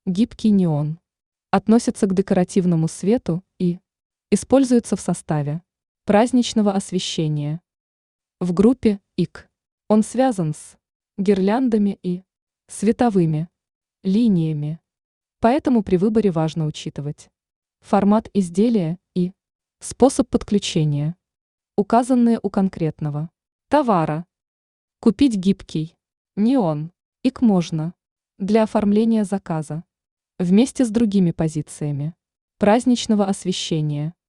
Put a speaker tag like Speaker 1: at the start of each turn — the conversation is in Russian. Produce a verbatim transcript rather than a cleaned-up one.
Speaker 1: Гибкий неон. Относится к декоративному свету и используется в составе праздничного освещения. В группе ик он связан с гирляндами и световыми линиями. Поэтому при выборе важно учитывать формат изделия и способ подключения, указанные у конкретного товара. Купить гибкий неон ик можно для оформления заказа вместе с другими позициями праздничного освещения.